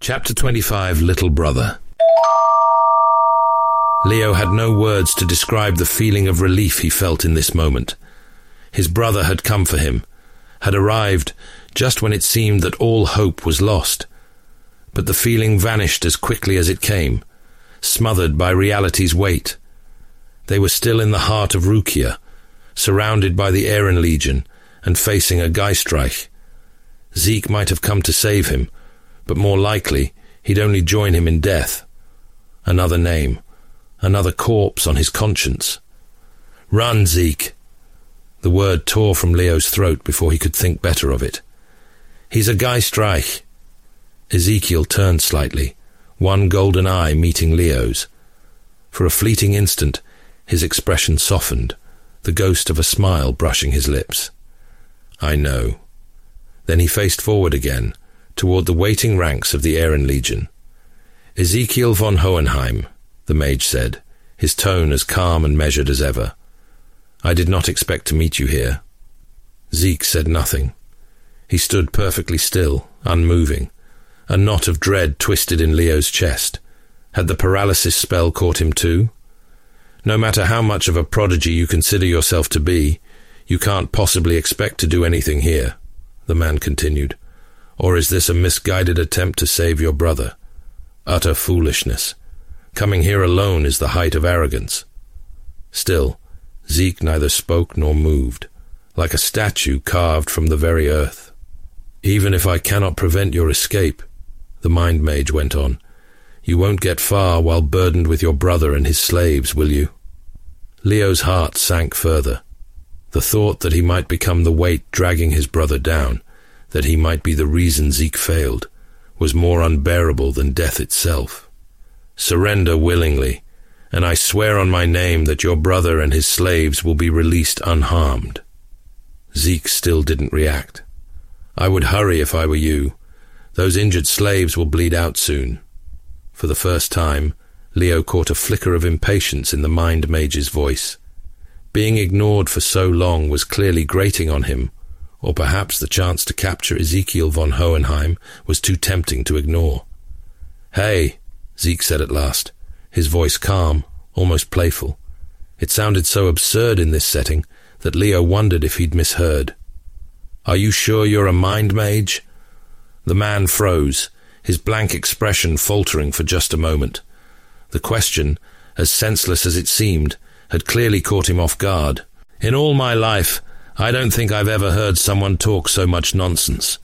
Chapter 25, Little Brother. Leo had no words to describe the feeling of relief he felt in this moment. His brother had come for him, had arrived just when it seemed that all hope was lost. But the feeling vanished as quickly as it came, smothered by reality's weight. They were still in the heart of Rukia, surrounded by the Ehrenlegion and facing a Geistreich. Zeke might have come to save him, but more likely he'd only join him in death. Another name, another corpse on his conscience. Run, Zeke! The word tore from Leo's throat before he could think better of it. He's a Geistreich. Ezekiel turned slightly, one golden eye meeting Leo's. For a fleeting instant, his expression softened, the ghost of a smile brushing his lips. I know. Then he faced forward again, toward the waiting ranks of the Ehrenlegion. Ezekiel von Hohenheim, the mage said, his tone as calm and measured as ever. I did not expect to meet you here. Zeke said nothing. He stood perfectly still, unmoving. A knot of dread twisted in Leo's chest. Had the paralysis spell caught him too? No matter how much of a prodigy you consider yourself to be, you can't possibly expect to do anything here, the man continued. Or is this a misguided attempt to save your brother? Utter foolishness. Coming here alone is the height of arrogance. Still, Zeke neither spoke nor moved, like a statue carved from the very earth. Even if I cannot prevent your escape, the mind mage went on, you won't get far while burdened with your brother and his slaves, will you? Leo's heart sank further. The thought that he might become the weight dragging his brother down, that he might be the reason Zeke failed, was more unbearable than death itself. Surrender willingly, and I swear on my name that your brother and his slaves will be released unharmed. Zeke still didn't react. I would hurry if I were you. Those injured slaves will bleed out soon. For the first time, Leo caught a flicker of impatience in the mind mage's voice. Being ignored for so long was clearly grating on him, or perhaps the chance to capture Ezekiel von Hohenheim was too tempting to ignore. Hey, Zeke said at last, his voice calm, almost playful. It sounded so absurd in this setting that Leo wondered if he'd misheard. Are you sure you're a mind mage? The man froze, his blank expression faltering for just a moment. The question, as senseless as it seemed, had clearly caught him off guard. In all my life, I don't think I've ever heard someone talk so much nonsense.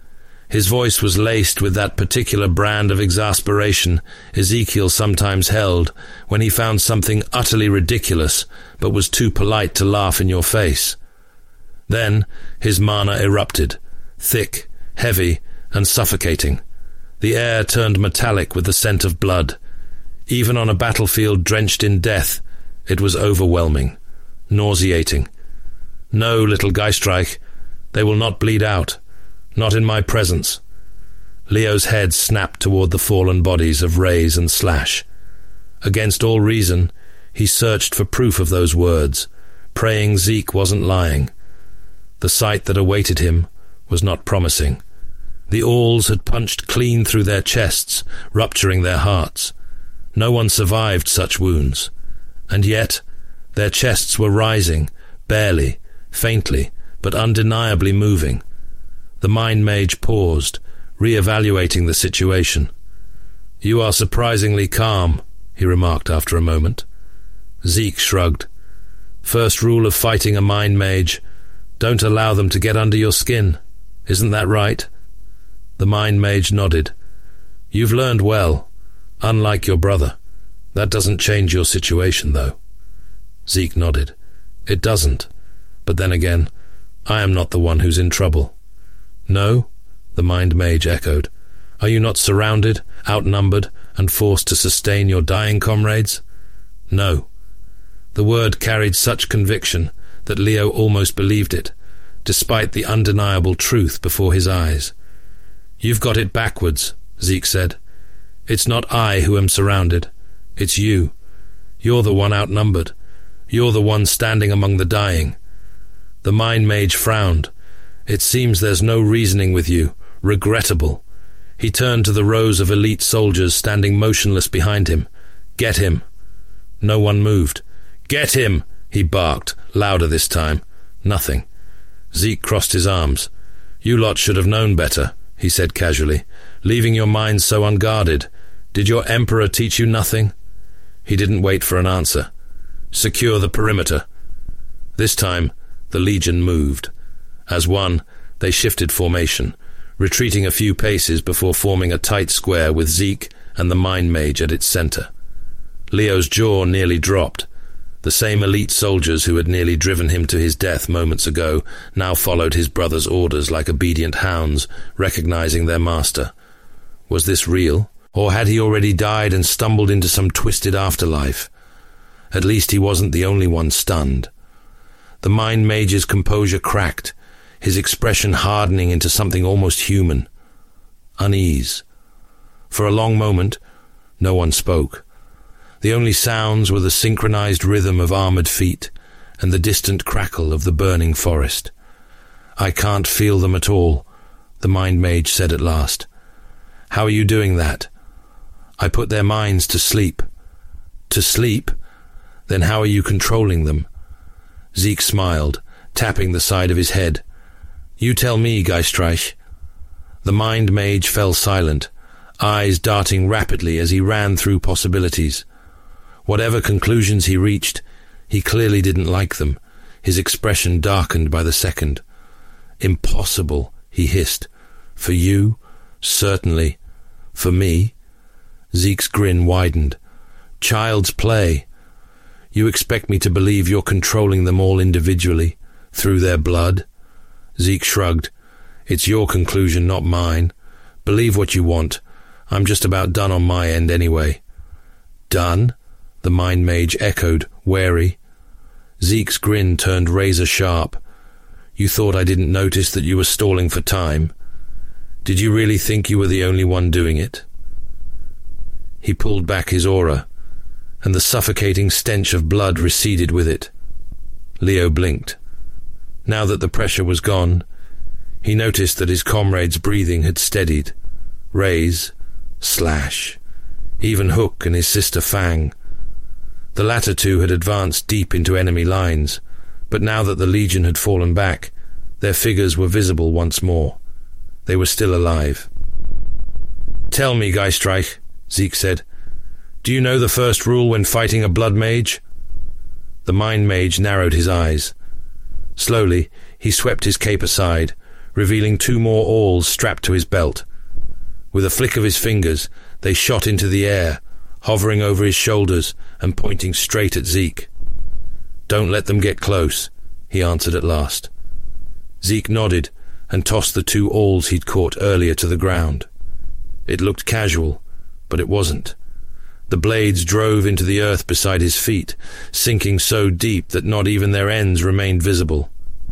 His voice was laced with that particular brand of exasperation Ezekiel sometimes held when he found something utterly ridiculous but was too polite to laugh in your face. Then his mana erupted, thick, heavy, and suffocating. The air turned metallic with the scent of blood. Even on a battlefield drenched in death, it was overwhelming, nauseating. No, little Geistreich, they will not bleed out. Not in my presence. Leo's head snapped toward the fallen bodies of Raise and Slash. Against all reason, he searched for proof of those words, praying Zeke wasn't lying. The sight that awaited him was not promising. The awls had punched clean through their chests, rupturing their hearts. No one survived such wounds. And yet, their chests were rising, barely, faintly, but undeniably moving. The mind mage paused, re-evaluating the situation. You are surprisingly calm, he remarked after a moment. Zeke shrugged. First rule of fighting a mind mage, don't allow them to get under your skin. Isn't that right? The mind mage nodded. You've learned well, unlike your brother. That doesn't change your situation, though. Zeke nodded. It doesn't. But then again, I am not the one who's in trouble. No? The mind mage echoed. Are you not surrounded, outnumbered, and forced to sustain your dying comrades? No. The word carried such conviction that Leo almost believed it, despite the undeniable truth before his eyes. You've got it backwards, Zeke said. It's not I who am surrounded. It's you. You're the one outnumbered. You're the one standing among the dying. The mind mage frowned. It seems there's no reasoning with you. Regrettable. He turned to the rows of elite soldiers standing motionless behind him. "Get him." No one moved. "Get him!" he barked, louder this time. Nothing. Zeke crossed his arms. "You lot should have known better," he said casually, "leaving your minds so unguarded. Did your emperor teach you nothing?" He didn't wait for an answer. "Secure the perimeter." This time, the Legion moved. As one, they shifted formation, retreating a few paces before forming a tight square with Zeke and the Mind Mage at its center. Leo's jaw nearly dropped. The same elite soldiers who had nearly driven him to his death moments ago now followed his brother's orders like obedient hounds, recognizing their master. Was this real? Or had he already died and stumbled into some twisted afterlife? At least he wasn't the only one stunned. The Mind Mage's composure cracked, his expression hardening into something almost human. Unease. For a long moment, no one spoke. The only sounds were the synchronized rhythm of armored feet and the distant crackle of the burning forest. "I can't feel them at all," the Mind Mage said at last. "How are you doing that?" "I put their minds to sleep." "To sleep? Then how are you controlling them?" Zeke smiled, tapping the side of his head. "You tell me, Geistreich." The Mind Mage fell silent, eyes darting rapidly as he ran through possibilities. Whatever conclusions he reached, he clearly didn't like them, his expression darkened by the second. "Impossible," he hissed. "For you? Certainly. For me?" Zeke's grin widened. "Child's play. You expect me to believe you're controlling them all individually, through their blood?" Zeke shrugged. "It's your conclusion, not mine. Believe what you want. I'm just about done on my end anyway." "Done?" the Mind Mage echoed, wary. Zeke's grin turned razor sharp. "You thought I didn't notice that you were stalling for time? Did you really think you were the only one doing it?" He pulled back his aura, and the suffocating stench of blood receded with it. Leo blinked. Now that the pressure was gone, he noticed that his comrade's breathing had steadied. Raise, slash, even Hook and his sister Fang. The latter two had advanced deep into enemy lines, but now that the Legion had fallen back, their figures were visible once more. They were still alive. "Tell me, Geistreich," Zeke said, "do you know the first rule when fighting a blood mage?" The Mind Mage narrowed his eyes. Slowly, he swept his cape aside, revealing 2 more awls strapped to his belt. With a flick of his fingers, they shot into the air, hovering over his shoulders and pointing straight at Zeke. "Don't let them get close," he answered at last. Zeke nodded and tossed the 2 awls he'd caught earlier to the ground. It looked casual, but it wasn't. The blades drove into the earth beside his feet, sinking so deep that not even their ends remained visible.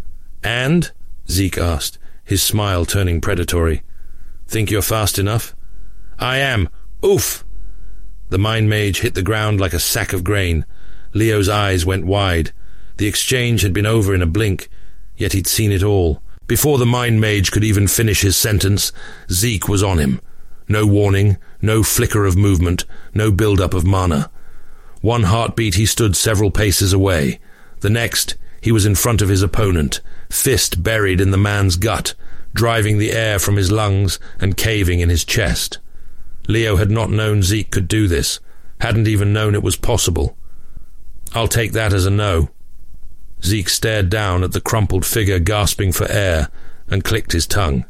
"And?" Zeke asked, his smile turning predatory. "Think you're fast enough?" "I am. Oof!" The Mind Mage hit the ground like a sack of grain. Leo's eyes went wide. The exchange had been over in a blink, yet he'd seen it all. Before the Mind Mage could even finish his sentence, Zeke was on him. No warning, no flicker of movement, no build-up of mana. One heartbeat he stood several paces away. The next, he was in front of his opponent, fist buried in the man's gut, driving the air from his lungs and caving in his chest. Leo had not known Zeke could do this, hadn't even known it was possible. "I'll take that as a no." Zeke stared down at the crumpled figure gasping for air and clicked his tongue.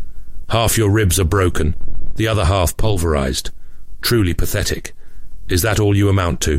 "Half your ribs are broken, the other half pulverized. Truly pathetic. Is that all you amount to?"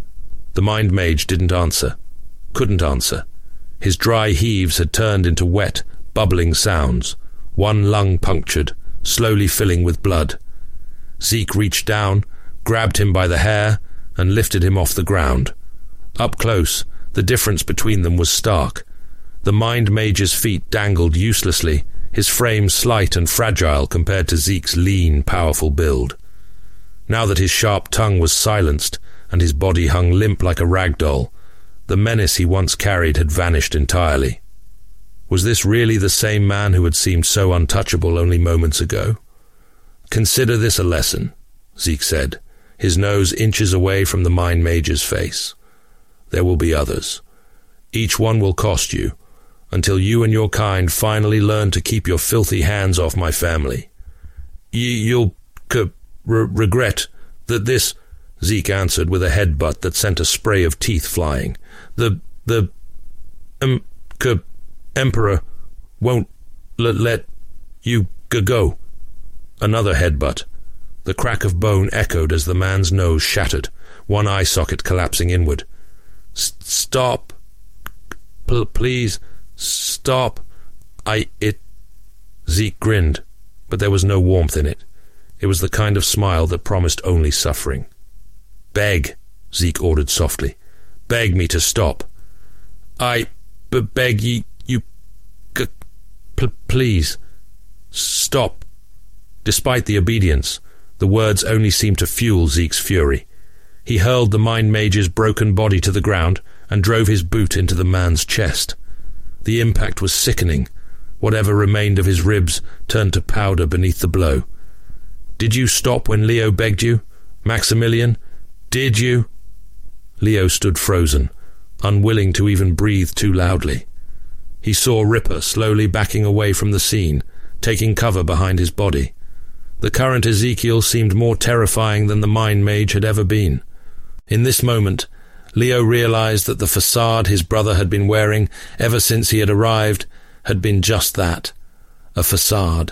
The Mind Mage didn't answer. Couldn't answer. His dry heaves had turned into wet, bubbling sounds, one lung punctured, slowly filling with blood. Zeke reached down, grabbed him by the hair, and lifted him off the ground. Up close, the difference between them was stark. The Mind Mage's feet dangled uselessly, his frame slight and fragile compared to Zeke's lean, powerful build. Now that his sharp tongue was silenced, and his body hung limp like a rag doll, the menace he once carried had vanished entirely. Was this really the same man who had seemed so untouchable only moments ago? Consider this a lesson, Zeke said, his nose inches away from the Mind Mage's face. There will be others. Each one will cost you, until you and your kind finally learn to keep your filthy hands off my family. You'll regret that this, Zeke answered with a headbutt that sent a spray of teeth flying. The Emperor won't let you go. Another headbutt. The crack of bone echoed as the man's nose shattered, one eye socket collapsing inward. Stop. Please, stop. Zeke grinned, but there was no warmth in it. It was the kind of smile that promised only suffering. Beg, Zeke ordered softly. Beg me to stop. Beg you, please, stop. Despite the obedience, the words only seemed to fuel Zeke's fury. He hurled the Mind Mage's broken body to the ground and drove his boot into the man's chest. The impact was sickening. Whatever remained of his ribs turned to powder beneath the blow. Did you stop when Leo begged you? Maximilian? Did you? Leo stood frozen, unwilling to even breathe too loudly. He saw Ripper slowly backing away from the scene, taking cover behind his body. The current Ezekiel seemed more terrifying than the Mind Mage had ever been. In this moment, Leo realized that the facade his brother had been wearing ever since he had arrived had been just that, a facade.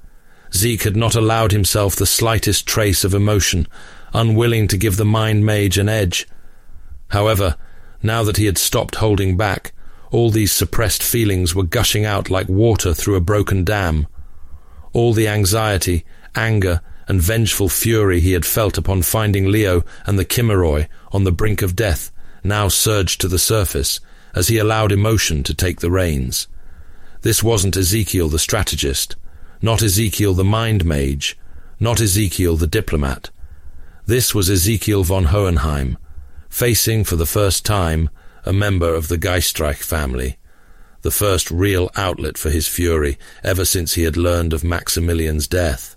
Zeke had not allowed himself the slightest trace of emotion, unwilling to give the Mind Mage an edge. However, now that he had stopped holding back, all these suppressed feelings were gushing out like water through a broken dam. All the anxiety, anger, and vengeful fury he had felt upon finding Leo and the Chimeroi on the brink of death now surged to the surface as he allowed emotion to take the reins. This wasn't Ezekiel the strategist, not Ezekiel the Mind Mage, not Ezekiel the diplomat. This was Ezekiel von Hohenheim, facing for the first time a member of the Geistreich family, the first real outlet for his fury ever since he had learned of Maximilian's death.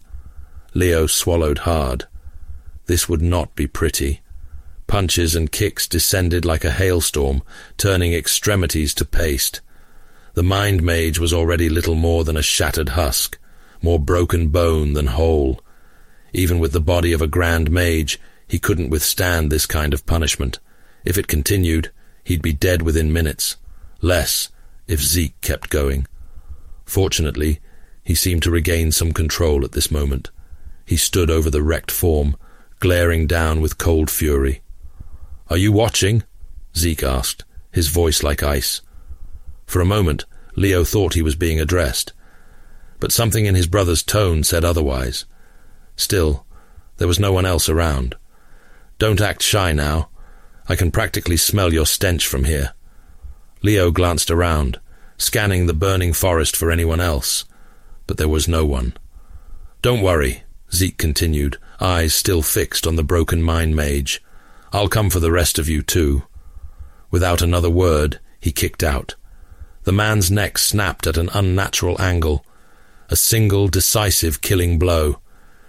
Leo swallowed hard. This would not be pretty. Punches and kicks descended like a hailstorm, turning extremities to paste. The Mind Mage was already little more than a shattered husk, more broken bone than whole. Even with the body of a Grand Mage, he couldn't withstand this kind of punishment. If it continued, he'd be dead within minutes. Less, if Zeke kept going. Fortunately, he seemed to regain some control at this moment. He stood over the wrecked form, glaring down with cold fury. "Are you watching?" Zeke asked, his voice like ice. For a moment, Leo thought he was being addressed, but something in his brother's tone said otherwise. Still, there was no one else around. "Don't act shy now. I can practically smell your stench from here." Leo glanced around, scanning the burning forest for anyone else, but there was no one. "Don't worry," Zeke continued, eyes still fixed on the broken Mind Mage. "I'll come for the rest of you too." Without another word, he kicked out. The man's neck snapped at an unnatural angle, a single decisive killing blow.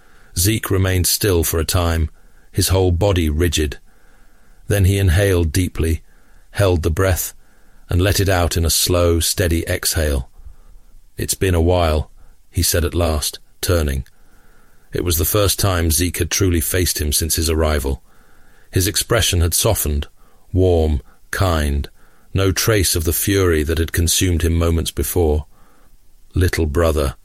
Zeke remained still for a time, his whole body rigid. Then he inhaled deeply, held the breath, and let it out in a slow, steady exhale. "It's been a while," he said at last, turning. It was the first time Zeke had truly faced him since his arrival. His expression had softened, warm, kind, no trace of the fury that had consumed him moments before. "Little brother,"